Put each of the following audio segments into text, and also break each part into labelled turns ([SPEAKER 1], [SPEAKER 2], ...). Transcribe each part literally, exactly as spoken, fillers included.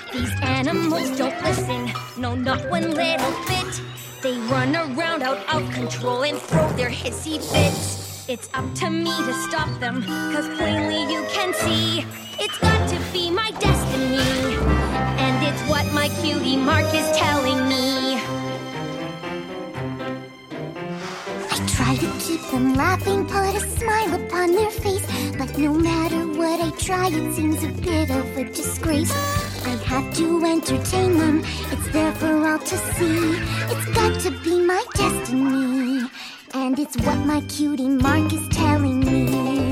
[SPEAKER 1] These animals don't listen, no, not one little bit. They run around out of control and throw their hissy fits. It's up to me to stop them, cause plainly you can see it's got to be my destiny, and it's what my cutie mark is telling me.
[SPEAKER 2] I try to keep them laughing, put a smile upon their face, but no matter what I try, it seems a bit of a disgrace. I have to entertain them, it's there for all to see. It's got to be my destiny, and it's what my cutie mark is telling me.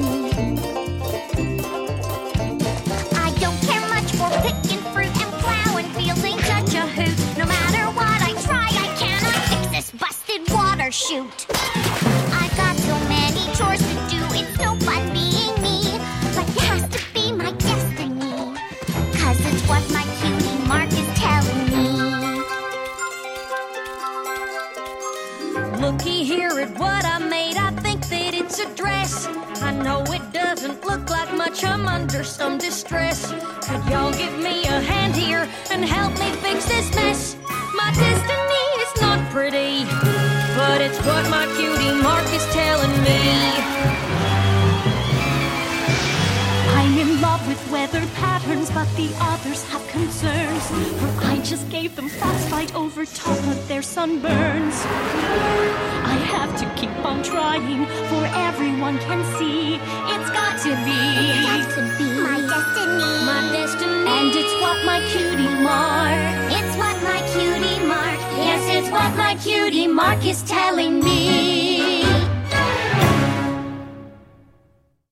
[SPEAKER 1] I don't care much for picking fruit and plowing fields ain't such a hoot. No matter what I try, I cannot fix this busted water chute. I've got so many chores to do, it's no fun being me, but it has to be my destiny, cause it's what my cutie mark is telling me. Looky here at what I made, I think that it's a dress. I know it doesn't look like much, I'm under some distress. Could y'all give me a hand here and help me fix this mess? My destiny is not pretty, but it's what my cutie mark is telling me.
[SPEAKER 3] I'm in love with weather patterns, but the others have concerns, for I just gave them frostbite over top of their sunburns. I have to keep on trying, for everyone can see it's got to be,
[SPEAKER 2] It's got to be my destiny,
[SPEAKER 1] My destiny,
[SPEAKER 3] and it's what my cutie mark.
[SPEAKER 1] it's what my cutie mark, yes, it's what my cutie mark is telling me.